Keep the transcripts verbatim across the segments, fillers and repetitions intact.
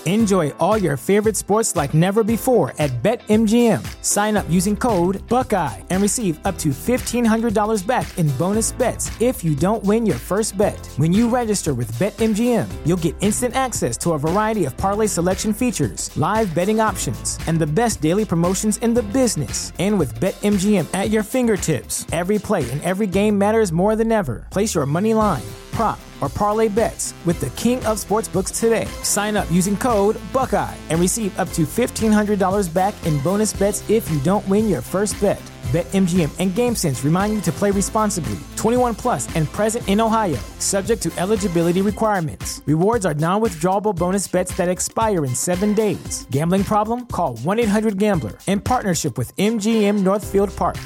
Enjoy all your favorite sports like never before at BetMGM. Sign up using code Buckeye and receive up to fifteen hundred dollars back in bonus bets if you don't win your first bet. When you register with BetMGM, you'll get instant access to a variety of parlay selection features, live betting options, and the best daily promotions in the business. And with BetMGM at your fingertips, every play and every game matters more than ever. Place your money line, prop, or parlay bets with the king of sportsbooks today. Sign up using code Buckeye and receive up to fifteen hundred dollars back in bonus bets if you don't win your first bet. BetMGM and GameSense remind you to play responsibly. twenty-one plus and present in Ohio, subject to eligibility requirements. Rewards are non-withdrawable bonus bets that expire in seven days. Gambling problem? Call one eight hundred gambler in partnership with M G M Northfield Park.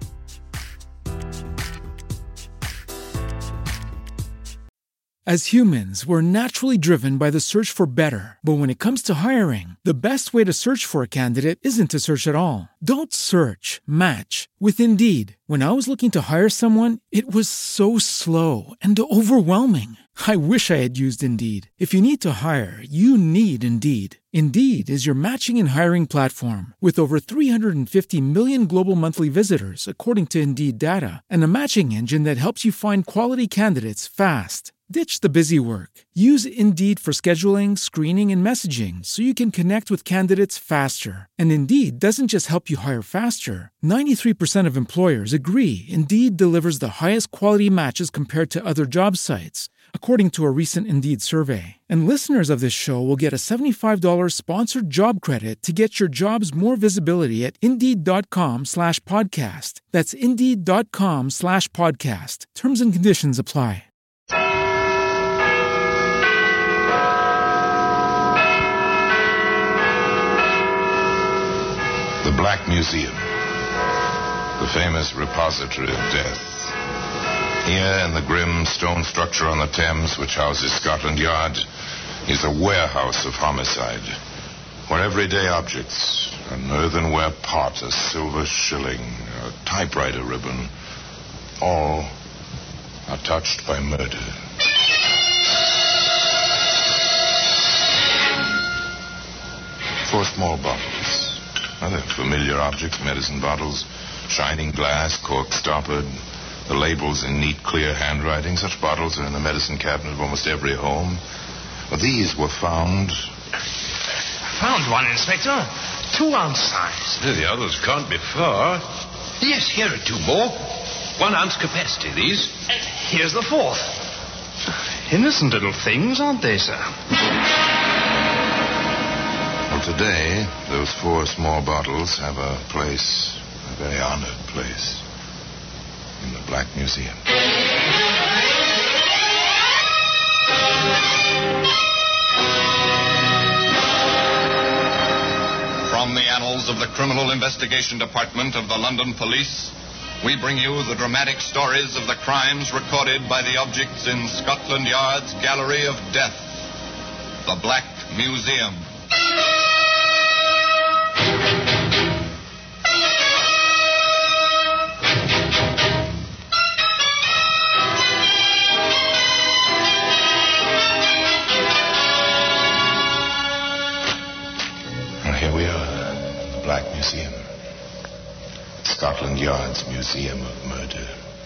As humans, we're naturally driven by the search for better. But when it comes to hiring, the best way to search for a candidate isn't to search at all. Don't search, match with Indeed. When I was looking to hire someone, it was so slow and overwhelming. I wish I had used Indeed. If you need to hire, you need Indeed. Indeed is your matching and hiring platform with over three hundred fifty million global monthly visitors, according to Indeed data, and a matching engine that helps you find quality candidates fast. Ditch the busy work. Use Indeed for scheduling, screening, and messaging so you can connect with candidates faster. And Indeed doesn't just help you hire faster. ninety-three percent of employers agree Indeed delivers the highest quality matches compared to other job sites, according to a recent Indeed survey. And listeners of this show will get a seventy-five dollars sponsored job credit to get your jobs more visibility at Indeed.com slash podcast. That's Indeed.com slash podcast. Terms and conditions apply. The Black Museum, the famous repository of death. Here in the grim stone structure on the Thames, which houses Scotland Yard, is a warehouse of homicide, where everyday objects, an earthenware pot, a silver shilling, a typewriter ribbon, all are touched by murder. Four small bottles. Other familiar objects, medicine bottles, shining glass, cork stoppered, the labels in neat, clear handwriting. Such bottles are in the medicine cabinet of almost every home. Well, these were found... Found one, Inspector. Two ounce size. The others can't be far. Yes, here are two more. One ounce capacity, these. Uh, here's the fourth. Innocent little things, aren't they, sir? Well, today, those four small bottles have a place, a very honored place, in the Black Museum. From the annals of the Criminal Investigation Department of the London Police, we bring you the dramatic stories of the crimes recorded by the objects in Scotland Yard's Gallery of Death, the Black Museum. Here we are, the Black Museum. Scotland Yard's Museum of Murder.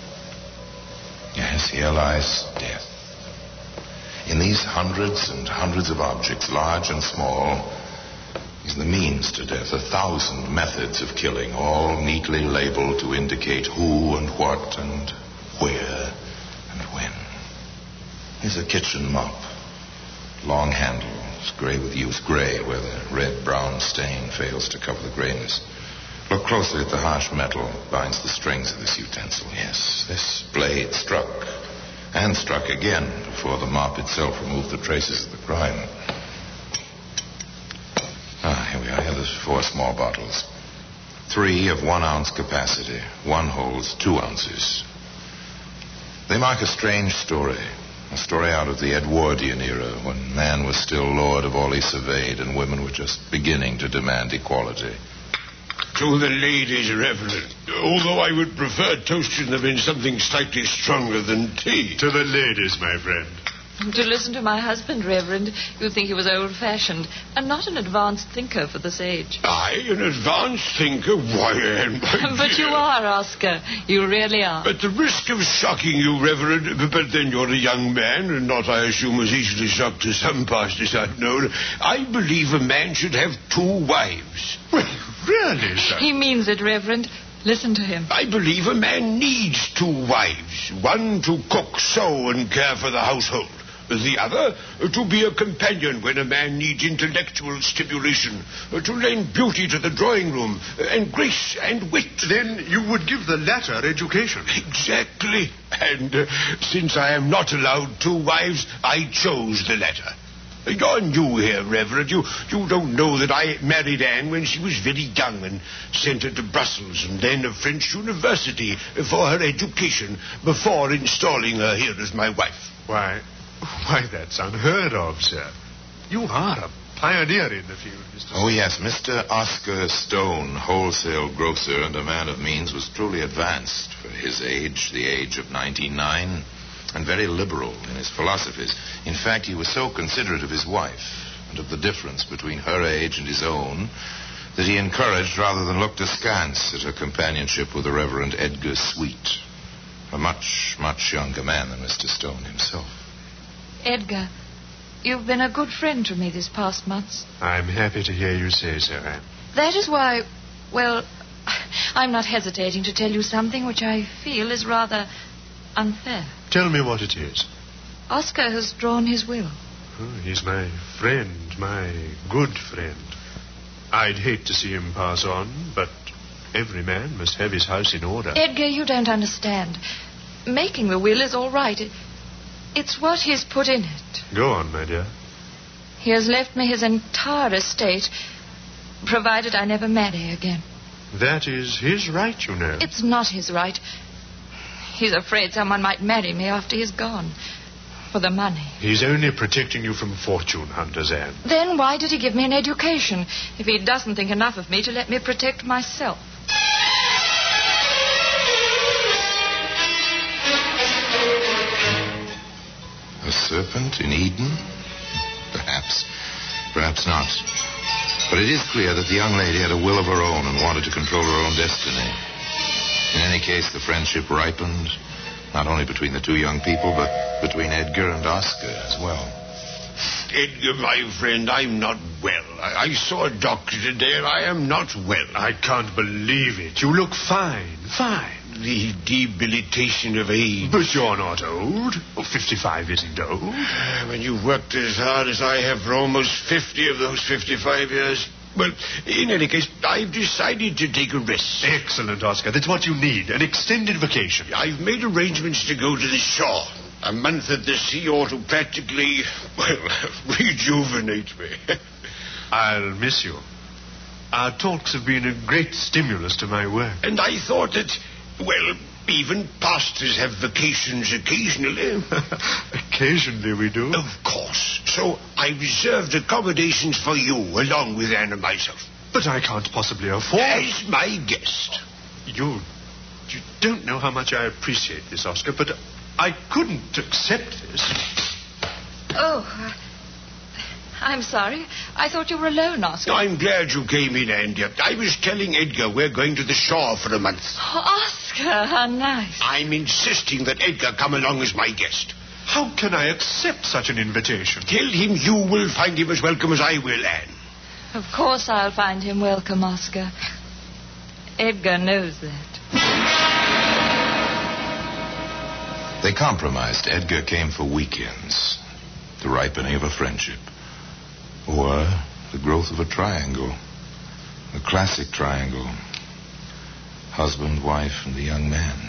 Yes, here lies death. In these hundreds and hundreds of objects, large and small, is the means to death. A thousand methods of killing, all neatly labeled to indicate who and what and where and when. Here's a kitchen mop. Long handle. It's gray with use, gray where the red-brown stain fails to cover the grayness. Look closely at the harsh metal that binds the strings of this utensil. Yes, this blade struck, and struck again before the mop itself removed the traces of the crime. Ah, here we are. Here are the four small bottles. Three of one ounce capacity. One holds two ounces. They mark a strange story. A story out of the Edwardian era, when man was still lord of all he surveyed and women were just beginning to demand equality. To the ladies, Reverend. Although I would prefer toasting them in something slightly stronger than tea. To the ladies, my friend. To listen to my husband, Reverend, you'd think he was old-fashioned and not an advanced thinker for this age. I, an advanced thinker? Why, Anne, my But dear. you are, Oscar. You really are. At the risk of shocking you, Reverend, but then you're a young man, and not, I assume, as easily shocked as some pastors I've known. I believe a man should have two wives. Well, really, sir? He means it, Reverend. Listen to him. I believe a man needs two wives. One to cook, sew, and care for the household. The other, uh, to be a companion when a man needs intellectual stimulation, uh, to lend beauty to the drawing room, uh, and grace and wit. Then you would give the latter education. Exactly. And uh, since I am not allowed two wives, I chose the latter. Uh, You're new here, Reverend. You, you don't know that I married Anne when she was very young and sent her to Brussels and then a French university for her education before installing her here as my wife. Why, why, that's unheard of, sir. You are a pioneer in the field, Mister Oh, yes, Mister Oscar Stone, wholesale grocer and a man of means, was truly advanced for his age, the age of ninety-nine, and very liberal in his philosophies. In fact, he was so considerate of his wife and of the difference between her age and his own that he encouraged rather than looked askance at her companionship with the Reverend Edgar Sweet, a much, much younger man than Mister Stone himself. Edgar, you've been a good friend to me these past months. I'm happy to hear you say so, Anne. That is why, well, I'm not hesitating to tell you something which I feel is rather unfair. Tell me what it is. Oscar has drawn his will. Oh, he's my friend, my good friend. I'd hate to see him pass on, but every man must have his house in order. Edgar, you don't understand. Making the will is all right. It, it's what he's put in it. Go on, my dear. He has left me his entire estate, provided I never marry again. That is his right, you know. It's not his right. He's afraid someone might marry me after he's gone. For the money. He's only protecting you from fortune hunters, Anne. Then why did he give me an education if he doesn't think enough of me to let me protect myself? A serpent in Eden? Perhaps. Perhaps not. But it is clear that the young lady had a will of her own and wanted to control her own destiny. In any case, the friendship ripened, not only between the two young people, but between Edgar and Oscar as well. Edgar, my friend, I'm not well. I, I saw a doctor today, and I am not well. I can't believe it. You look fine, fine. The debilitation of age. But you're not old. Oh, fifty-five isn't old. When you've worked as hard as I have for almost fifty of those fifty-five years. Well, in any case, I've decided to take a rest. Excellent, Oscar. That's what you need. An extended vacation. I've made arrangements to go to the shore. A month at the sea ought to practically, well, rejuvenate me. I'll miss you. Our talks have been a great stimulus to my work. And I thought that, well, even pastors have vacations occasionally. Occasionally we do. Of course. So I reserved accommodations for you, along with Anne and myself. But I can't possibly afford... As my guest. You... You don't know how much I appreciate this, Oscar, but I couldn't accept this. Oh, uh, I'm sorry. I thought you were alone, Oscar. I'm glad you came in, Andy. I was telling Edgar we're going to the shore for a month. Oh, Oscar, how nice. I'm insisting that Edgar come along as my guest. How can I accept such an invitation? Tell him you will find him as welcome as I will, Anne. Of course I'll find him welcome, Oscar. Edgar knows that. They compromised. Edgar came for weekends, the ripening of a friendship, or the growth of a triangle, the classic triangle, husband, wife, and the young man.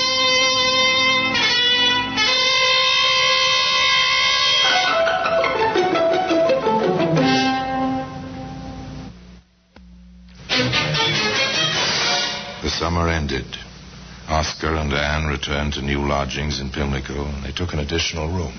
The summer ended. Oscar and Anne returned to new lodgings in Pimlico, and they took an additional room.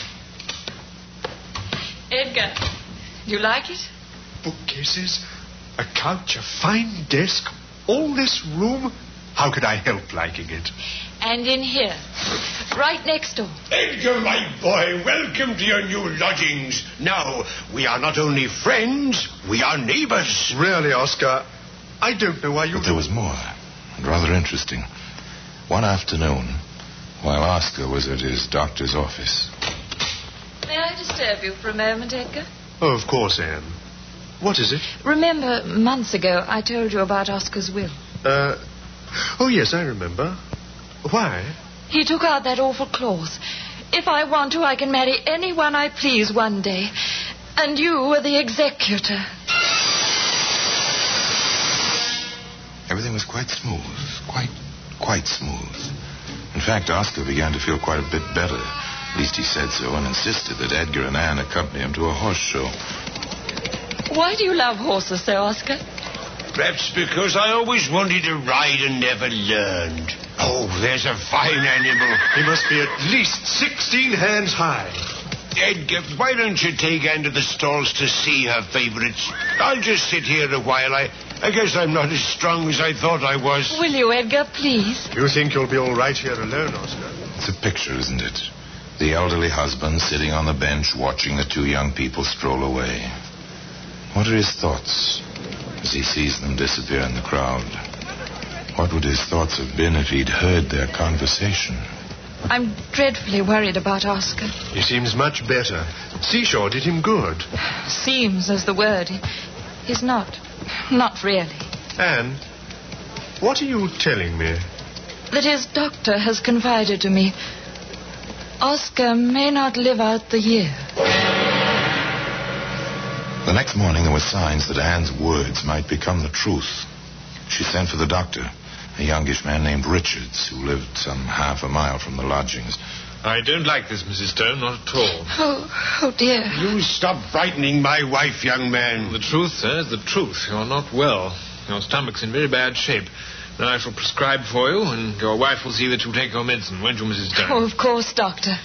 Edgar, do you like it? Bookcases, a couch, a fine desk, all this room. How could I help liking it? And in here, right next door. Edgar, my boy, welcome to your new lodgings. Now, we are not only friends, we are neighbors. Really, Oscar, I don't know why you... But there was more, and rather interesting. One afternoon, while Oscar was at his doctor's office. May I disturb you for a moment, Edgar? Oh, of course, Anne. What is it? Remember, months ago, I told you about Oscar's will. Uh, oh, yes, I remember. Why? He took out that awful clause. If I want to, I can marry anyone I please one day. And you were the executor. Everything was quite smooth. Quite, quite smooth. In fact, Oscar began to feel quite a bit better. At least he said so, and insisted that Edgar and Anne accompany him to a horse show. Why do you love horses so, Oscar? Perhaps because I always wanted to ride and never learned. Oh, there's a fine animal. He must be at least sixteen hands high. Edgar, why don't you take Anne to the stalls to see her favorites? I'll just sit here a while. I, I guess I'm not as strong as I thought I was. Will you, Edgar, please? You think you'll be all right here alone, Oscar? It's a picture, isn't it? The elderly husband sitting on the bench watching the two young people stroll away. What are his thoughts as he sees them disappear in the crowd? What would his thoughts have been if he'd heard their conversation? I'm dreadfully worried about Oscar. He seems much better. Seashore did him good. Seems is the word. He, he's not. Not really. Anne, what are you telling me? That his doctor has confided to me Oscar may not live out the year. The next morning there were signs that Anne's words might become the truth. She sent for the doctor, a youngish man named Richards, who lived some half a mile from the lodgings. I don't like this, Missus Stone, not at all. Oh, oh dear. You stop frightening my wife, young man. The truth, sir, is the truth. You're not well. Your stomach's in very bad shape. Then I shall prescribe for you, and your wife will see that you take your medicine, won't you, Missus Stone? Oh, of course, Doctor.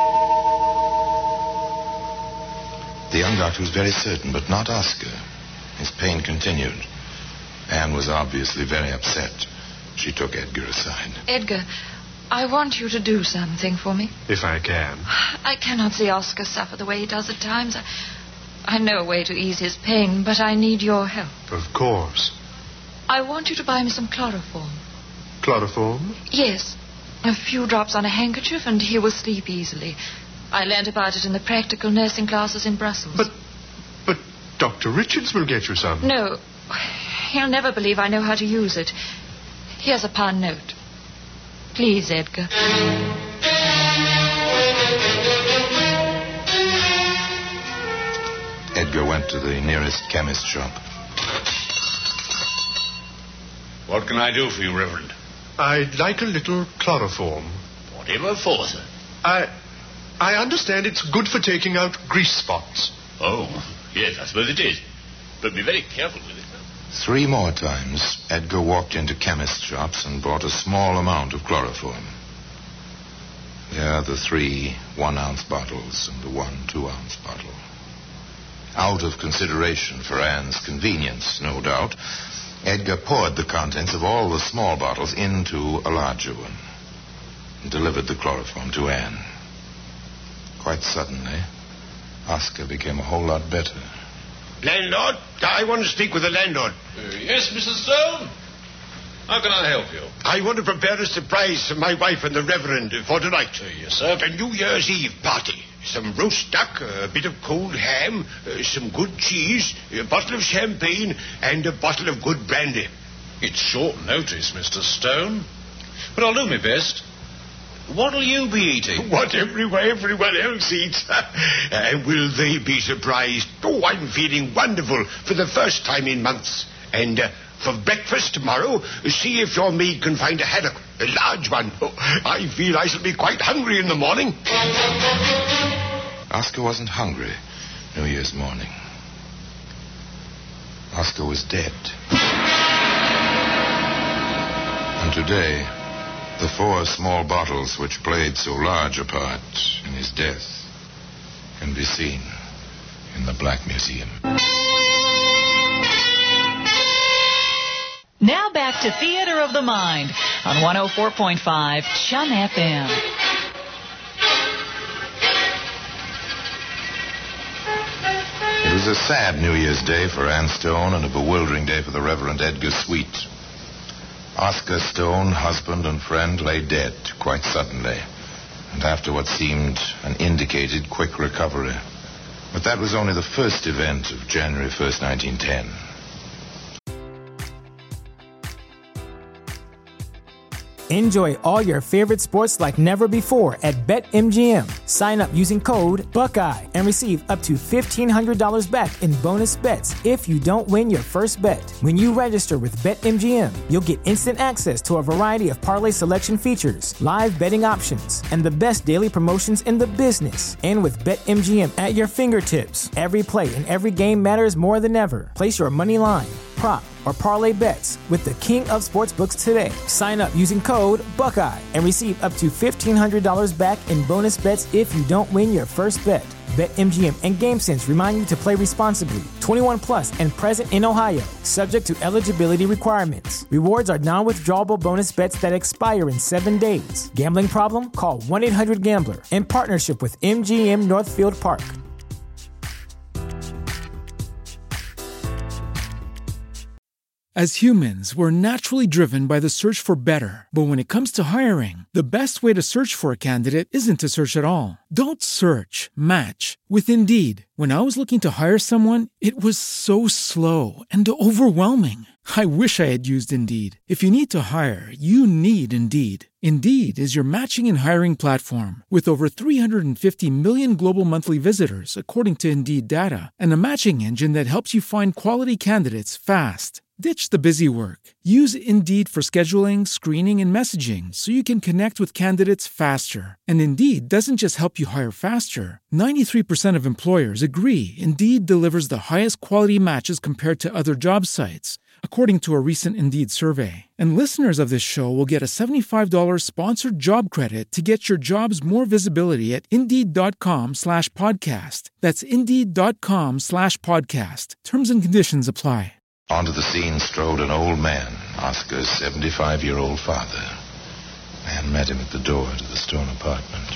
The young doctor was very certain, but not Oscar. His pain continued. Anne was obviously very upset. She took Edgar aside. Edgar, I want you to do something for me. If I can. I cannot see Oscar suffer the way he does at times. I, I know a way to ease his pain, but I need your help. Of course. I want you to buy me some chloroform. Chloroform? Yes. A few drops on a handkerchief, and he will sleep easily. I learned about it in the practical nursing classes in Brussels. But, but Doctor Richards will get you some. No. He'll never believe I know how to use it. Here's a pound note. Please, Edgar. Edgar went to the nearest chemist shop. What can I do for you, Reverend? I'd like a little chloroform. Whatever for, sir? I... I understand it's good for taking out grease spots. Oh, yes, I suppose it is. But be very careful with it. Three more times, Edgar walked into chemist shops and bought a small amount of chloroform. There are the three one-ounce bottles and the one two-ounce bottle. Out of consideration for Anne's convenience, no doubt, Edgar poured the contents of all the small bottles into a larger one and delivered the chloroform to Anne. Quite suddenly, Oscar became a whole lot better. Landlord, I want to speak with the landlord. Uh, yes, Missus Stone? How can I help you? I want to prepare a surprise for my wife and the Reverend for tonight. Uh, yes, sir. A New Year's Eve party. Some roast duck, a bit of cold ham, uh, some good cheese, a bottle of champagne, and a bottle of good brandy. It's short notice, Mister Stone. But I'll do my best. What'll you be eating? What everywhere everyone else eats. uh, will they be surprised? Oh, I'm feeling wonderful for the first time in months. And uh, for breakfast tomorrow, see if your maid can find a haddock, a large one. Oh, I feel I shall be quite hungry in the morning. Oscar wasn't hungry New Year's morning. Oscar was dead. And today, the four small bottles which played so large a part in his death can be seen in the Black Museum. Now back to Theater of the Mind on one oh four point five Chum F M. It was a sad New Year's Day for Ann Stone and a bewildering day for the Reverend Edgar Sweet. Oscar Stone, husband and friend, lay dead quite suddenly, and after what seemed an indicated quick recovery. But that was only the first event of January first, nineteen ten. Enjoy all your favorite sports like never before at BetMGM. Sign up using code Buckeye and receive up to fifteen hundred dollars back in bonus bets if you don't win your first bet. When you register with BetMGM, you'll get instant access to a variety of parlay selection features, live betting options, and the best daily promotions in the business. And with BetMGM at your fingertips, every play and every game matters more than ever. Place your money line, prop, or parlay bets with the king of sportsbooks today. Sign up using code Buckeye and receive up to fifteen hundred dollars back in bonus bets if you don't win your first bet. BetMGM and GameSense remind you to play responsibly. twenty-one plus and present in Ohio, subject to eligibility requirements. Rewards are non-withdrawable bonus bets that expire in seven days. Gambling problem? Call one eight hundred gambler in partnership with M G M Northfield Park. As humans, we're naturally driven by the search for better. But when it comes to hiring, the best way to search for a candidate isn't to search at all. Don't search, match with Indeed. When I was looking to hire someone, it was so slow and overwhelming. I wish I had used Indeed. If you need to hire, you need Indeed. Indeed is your matching and hiring platform with over three hundred fifty million global monthly visitors, according to Indeed data, and a matching engine that helps you find quality candidates fast. Ditch the busy work. Use Indeed for scheduling, screening, and messaging so you can connect with candidates faster. And Indeed doesn't just help you hire faster. ninety-three percent of employers agree Indeed delivers the highest quality matches compared to other job sites, according to a recent Indeed survey. And listeners of this show will get a seventy-five dollars sponsored job credit to get your jobs more visibility at Indeed.com slash podcast. That's Indeed.com slash podcast. Terms and conditions apply. Onto the scene strode an old man, Oscar's seventy-five-year-old father. Anne met him at the door to the Stone apartment.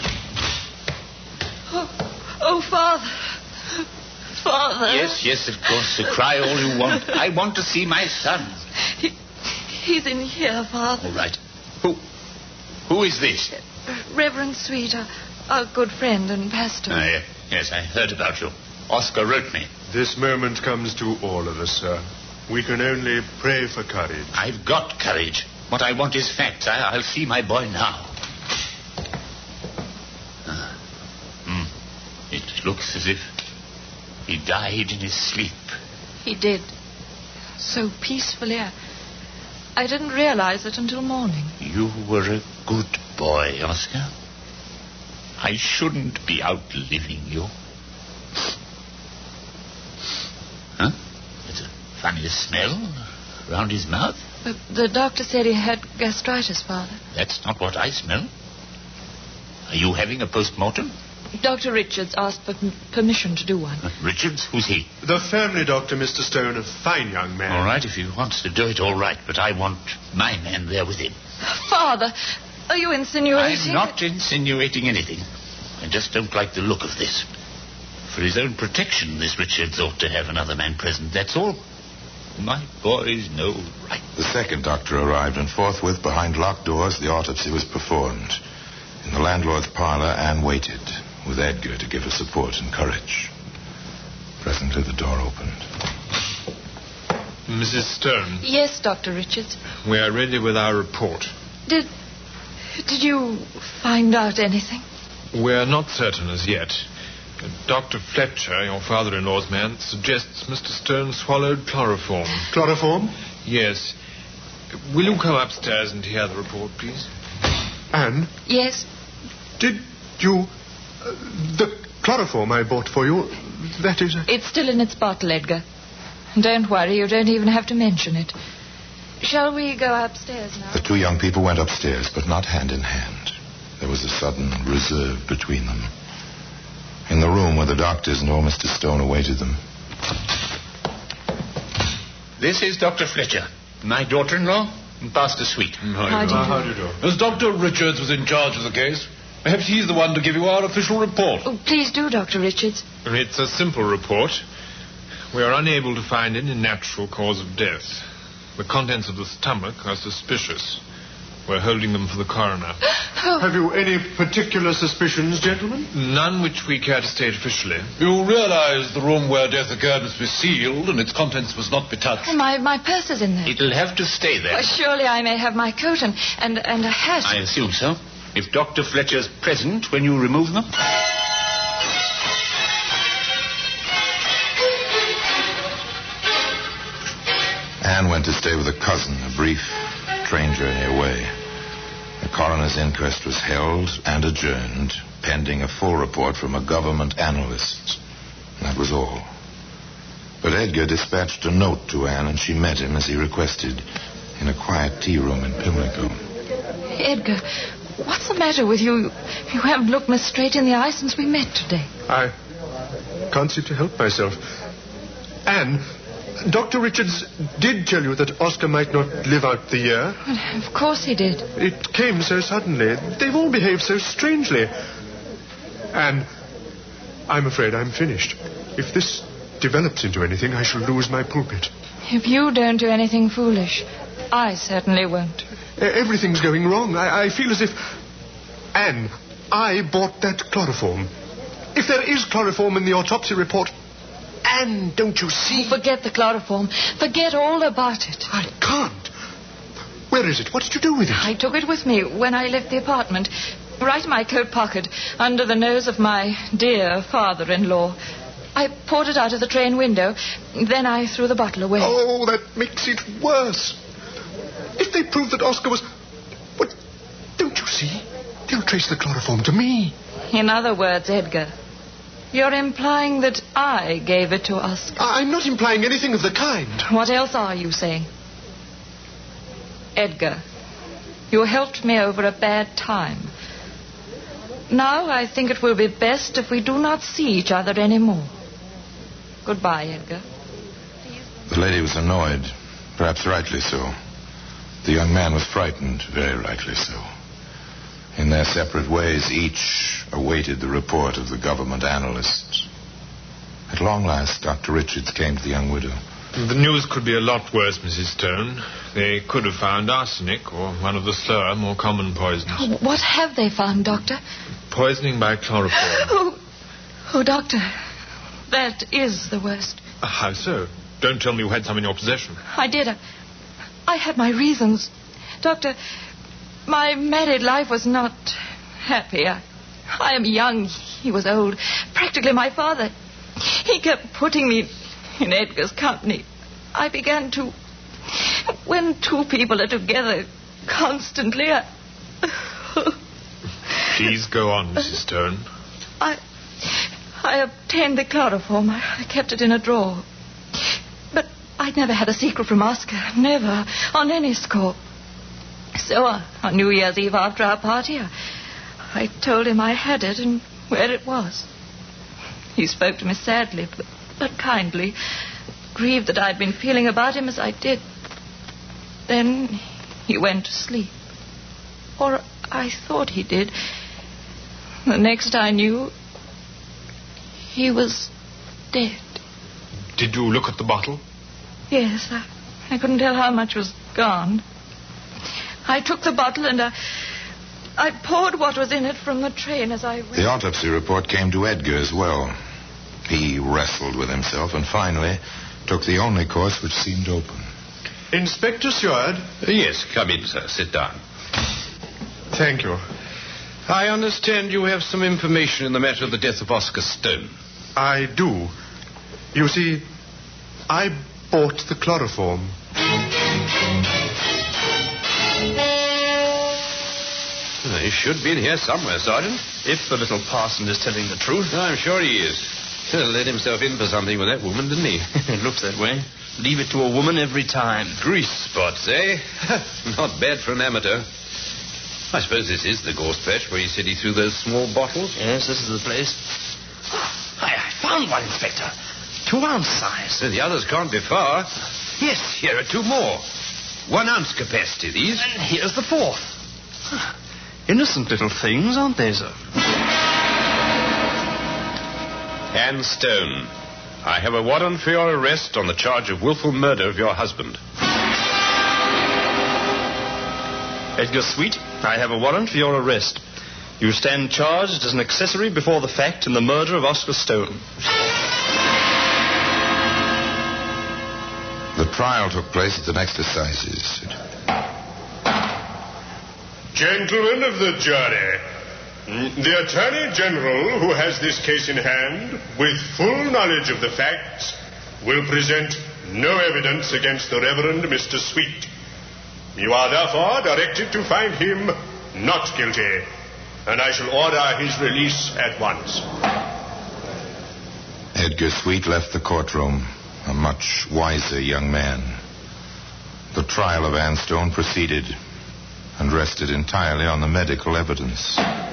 Oh, oh, Father. Father. Yes, yes, of course. Cry all you want. I want to see my son. He, he's in here, Father. All right. Who? Who is this? Reverend Sweet, our, our good friend and pastor. Uh, yes, I heard about you. Oscar wrote me. This moment comes to all of us, sir. We can only pray for courage. I've got courage. What I want is facts. I, I'll see my boy now. Uh, hmm. It looks as if he died in his sleep. He did. So peacefully. I, I didn't realize it until morning. You were a good boy, Oscar. I shouldn't be outliving you. Huh? It's a funny smell around his mouth. The, the doctor said he had gastritis, Father. That's not what I smell. Are you having a post-mortem? Doctor Richards asked for m- permission to do one. Uh, Richards? Who's he? The family doctor, Mister Stone, a fine young man. All right, if he wants to do it, all right. But I want my man there with him. Father, are you insinuating? I'm not insinuating anything. I just don't like the look of this. For his own protection, this Richards ought to have another man present, that's all. My boy's no right. The second doctor arrived, and forthwith, behind locked doors, the autopsy was performed. In the landlord's parlor, Anne waited, with Edgar to give her support and courage. Presently, the door opened. Missus Stone. Yes, Doctor Richards. We are ready with our report. Did... Did you find out anything? We're not certain as yet. Doctor Fletcher, your father-in-law's man, suggests Mister Stone swallowed chloroform. Chloroform? Yes. Will you come upstairs and hear the report, please? Anne? Yes? Did you... Uh, the chloroform I bought for you, that is... A... It's still in its bottle, Edgar. Don't worry, you don't even have to mention it. Shall we go upstairs now? The two young people went upstairs, but not hand in hand. There was a sudden reserve between them. In the room where the doctors and old Mister Stone awaited them. This is Doctor Fletcher. My daughter-in-law, Pastor Sweet. How do you do? How do you do? As Doctor Richards was in charge of the case, perhaps he's the one to give you our official report. Oh, please do, Doctor Richards. It's a simple report. We are unable to find any natural cause of death. The contents of the stomach are suspicious. We're holding them for the coroner. Oh. Have you any particular suspicions, gentlemen? None which we care to state officially. You realize the room where death occurred must be sealed and its contents must not be touched. Oh, my, my purse is in there. It'll have to stay there. Well, surely I may have my coat and, and, and a hat. I assume so. If Doctor Fletcher's present when you remove them. Anne went to stay with a cousin, a brief train journey away. The coroner's inquest was held and adjourned, pending a full report from a government analyst. That was all. But Edgar dispatched a note to Anne, and she met him as he requested in a quiet tea room in Pimlico. Edgar, what's the matter with you? You haven't looked me straight in the eye since we met today. I can't seem to help myself. Anne, Doctor Richards did tell you that Oscar might not live out the year. Well, of course he did. It came so suddenly. They've all behaved so strangely. Anne, I'm afraid I'm finished. If this develops into anything, I shall lose my pulpit. If you don't do anything foolish, I certainly won't. E- Everything's going wrong. I, I feel as if... Anne, I bought that chloroform. If there is chloroform in the autopsy report... Anne, don't you see? Forget the chloroform. Forget all about it. I can't. Where is it? What did you do with it? I took it with me when I left the apartment. Right in my coat pocket, under the nose of my dear father-in-law. I poured it out of the train window. Then I threw the bottle away. Oh, that makes it worse. If they prove that Oscar was... What? Don't you see? They'll trace the chloroform to me. In other words, Edgar, you're implying that I gave it to Oscar. I'm not implying anything of the kind. What else are you saying? Edgar, you helped me over a bad time. Now I think it will be best if we do not see each other anymore. Goodbye, Edgar. The lady was annoyed, perhaps rightly so. The young man was frightened, very rightly so. In their separate ways, each awaited the report of the government analysts. At long last, Doctor Richards came to the young widow. The news could be a lot worse, Missus Stone. They could have found arsenic or one of the slower, more common poisons. Oh, what have they found, Doctor? Poisoning by chloroform. Oh, oh, Doctor, that is the worst. Uh, how so? Don't tell me you had some in your possession. I did. I, I had my reasons. Doctor, my married life was not happy. I, I am young. He was old. Practically my father. He kept putting me in Edgar's company. I began to... When two people are together constantly, I... Please go on, Missus Stone. I... I obtained the chloroform. I kept it in a drawer. But I'd never had a secret from Oscar. Never. On any score. So uh, on New Year's Eve after our party, I, I told him I had it and where it was. He spoke to me sadly, but, but kindly, grieved that I'd been feeling about him as I did. Then he went to sleep. Or I thought he did. The next I knew, he was dead. Did you look at the bottle? Yes, I, I couldn't tell how much was gone. I took the bottle and I, I poured what was in it from the train as I went. The autopsy report came to Edgar as well. He wrestled with himself and finally took the only course which seemed open. Inspector Seward? Uh, yes, come in, sir. Sit down. Thank you. I understand you have some information in the matter of the death of Oscar Stone. I do. You see, I bought the chloroform. Well, he should be in here somewhere, Sergeant. If the little parson is telling the truth. I'm sure he is. He let himself in for something with that woman, didn't he? It looks that way. Leave it to a woman every time. Grease spots, eh? Not bad for an amateur. I suppose this is the gorse patch where he said he threw those small bottles. Yes, this is the place. I, I found one, Inspector. Two ounce size. So the others can't be far. Yes, here are two more. One ounce capacity, these. And here's the fourth. Innocent little things, aren't they, sir? Anne Stone, I have a warrant for your arrest on the charge of willful murder of your husband. Edgar Sweet, I have a warrant for your arrest. You stand charged as an accessory before the fact in the murder of Oscar Stone. The trial took place at the next assizes. Gentlemen of the jury, the Attorney General, who has this case in hand, with full knowledge of the facts, will present no evidence against the Reverend Mister Sweet. You are therefore directed to find him not guilty, and I shall order his release at once. Edgar Sweet left the courtroom, a much wiser young man. The trial of Anne Stone proceeded and rested entirely on the medical evidence.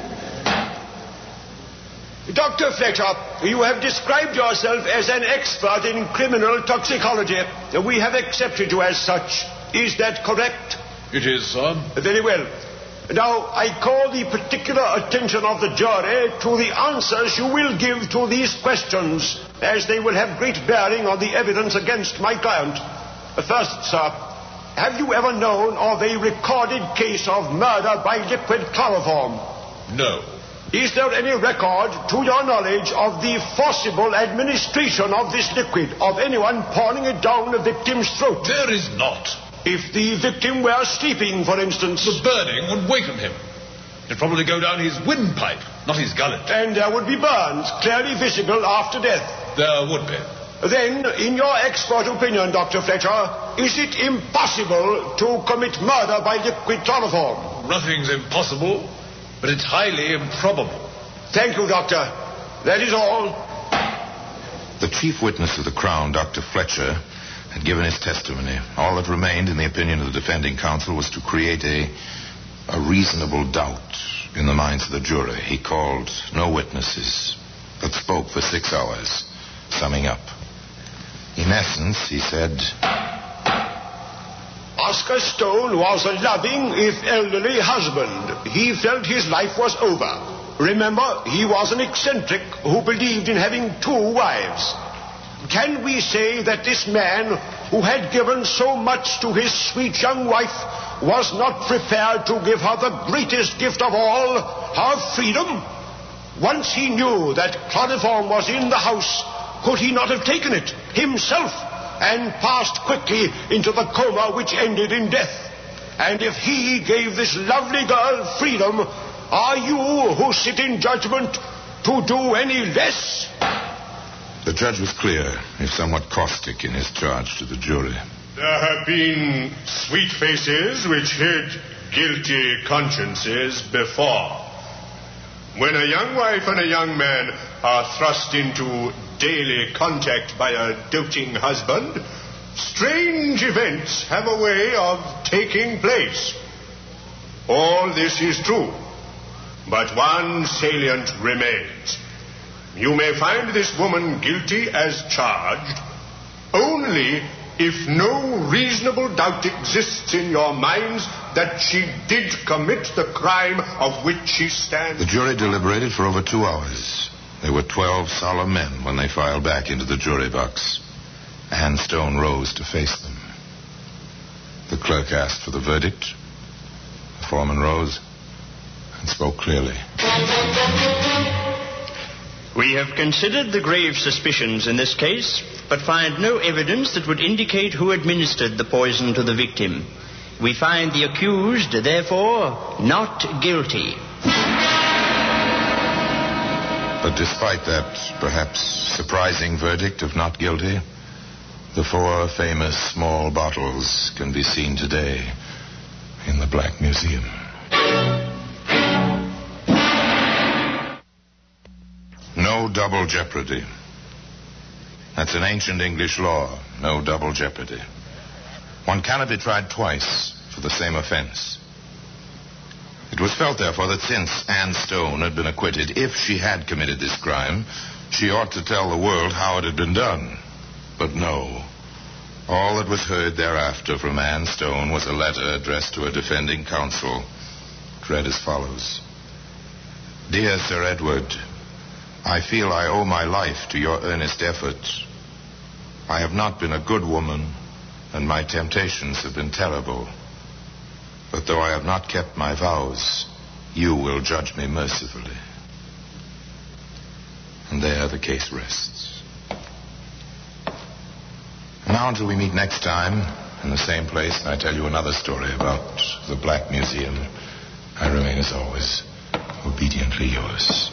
Doctor Fletcher, you have described yourself as an expert in criminal toxicology. We have accepted you as such. Is that correct? It is, sir. Very well. Now, I call the particular attention of the jury to the answers you will give to these questions, as they will have great bearing on the evidence against my client. First, sir, have you ever known of a recorded case of murder by liquid chloroform? No. Is there any record, to your knowledge, of the forcible administration of this liquid, of anyone pouring it down the victim's throat? There is not. If the victim were sleeping, for instance... The burning would waken him. It'd probably go down his windpipe, not his gullet. And there would be burns, clearly visible after death. There would be. Then, in your expert opinion, Doctor Fletcher, is it impossible to commit murder by liquid chloroform? Nothing's impossible, but it's highly improbable. Thank you, Doctor. That is all. The chief witness of the Crown, Doctor Fletcher, had given his testimony. All that remained, in the opinion of the defending counsel, was to create a, a reasonable doubt in the minds of the jury. He called no witnesses, but spoke for six hours, summing up. In essence, he said... Oscar Stone was a loving, if elderly, husband. He felt his life was over. Remember, he was an eccentric who believed in having two wives. Can we say that this man, who had given so much to his sweet young wife, was not prepared to give her the greatest gift of all, her freedom? Once he knew that chloroform was in the house, could he not have taken it himself and passed quickly into the coma which ended in death? And if he gave this lovely girl freedom, are you, who sit in judgment, to do any less? The judge was clear, if somewhat caustic, in his charge to the jury. There have been sweet faces which hid guilty consciences before. When a young wife and a young man are thrust into daily contact by a doting husband, strange events have a way of taking place. All this is true, but one salient remains. You may find this woman guilty as charged only if no reasonable doubt exists in your minds that she did commit the crime of which she stands. The jury deliberated for over two hours. There were twelve solemn men when they filed back into the jury box. Anne Stone rose to face them. The clerk asked for the verdict. The foreman rose and spoke clearly. We have considered the grave suspicions in this case, but find no evidence that would indicate who administered the poison to the victim. We find the accused, therefore, not guilty. But despite that perhaps surprising verdict of not guilty, the four famous small bottles can be seen today in the Black Museum. No double jeopardy. That's an ancient English law. No double jeopardy. One cannot be tried twice for the same offense. It was felt, therefore, that since Anne Stone had been acquitted, if she had committed this crime, she ought to tell the world how it had been done. But no. All that was heard thereafter from Anne Stone was a letter addressed to a defending counsel. It read as follows. Dear Sir Edward, I feel I owe my life to your earnest efforts. I have not been a good woman, and my temptations have been terrible. But though I have not kept my vows, you will judge me mercifully. And there the case rests. Now until we meet next time, in the same place, and I tell you another story about the Black Museum, I remain as always, obediently yours.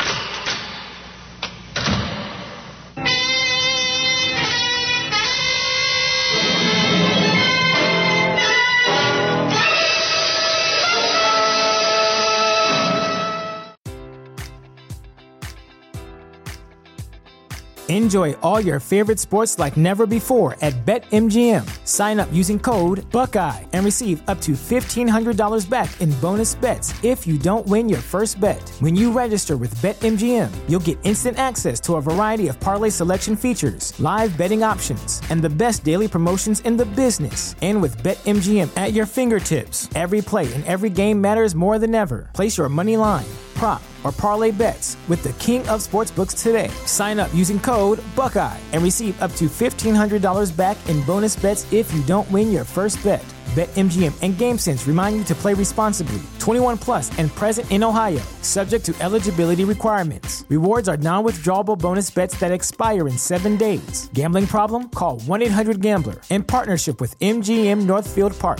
Enjoy all your favorite sports like never before at BetMGM. Sign up using code Buckeye and receive up to fifteen hundred dollars back in bonus bets if you don't win your first bet. When you register with BetMGM, you'll get instant access to a variety of parlay selection features, live betting options, and the best daily promotions in the business. And with BetMGM at your fingertips, every play and every game matters more than ever. Place your money line, prop, or parlay bets with the king of sportsbooks today. Sign up using code Buckeye and receive up to fifteen hundred dollars back in bonus bets if you don't win your first bet. BetMGM and GameSense remind you to play responsibly. twenty-one plus and present in Ohio, subject to eligibility requirements. Rewards are non-withdrawable bonus bets that expire in seven days. Gambling problem? Call one eight hundred gambler in partnership with M G M Northfield Park.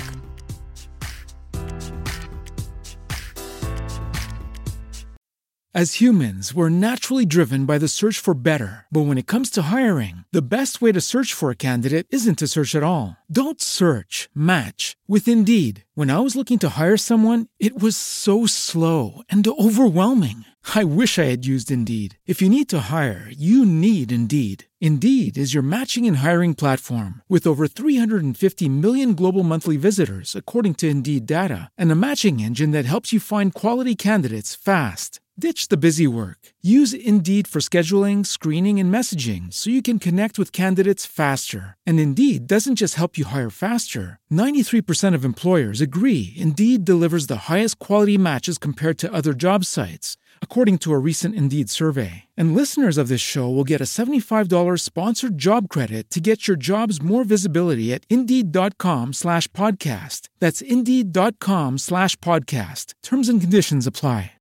As humans, we're naturally driven by the search for better. But when it comes to hiring, the best way to search for a candidate isn't to search at all. Don't search, match with Indeed. When I was looking to hire someone, it was so slow and overwhelming. I wish I had used Indeed. If you need to hire, you need Indeed. Indeed is your matching and hiring platform with over three hundred fifty million global monthly visitors, according to Indeed data, and a matching engine that helps you find quality candidates fast. Ditch the busy work. Use Indeed for scheduling, screening, and messaging so you can connect with candidates faster. And Indeed doesn't just help you hire faster. ninety-three percent of employers agree Indeed delivers the highest quality matches compared to other job sites, according to a recent Indeed survey. And listeners of this show will get a seventy-five dollars sponsored job credit to get your jobs more visibility at Indeed.com slash podcast. That's Indeed.com slash podcast. Terms and conditions apply.